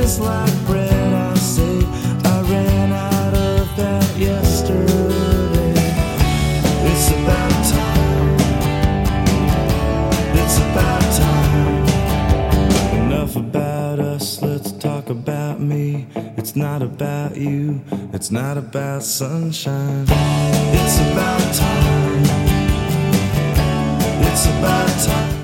is like bread, I say. I ran out of that yesterday. It's about time. It's about time. Enough about us, let's talk about me. It's not about you, it's not about sunshine. It's about time. It's about time.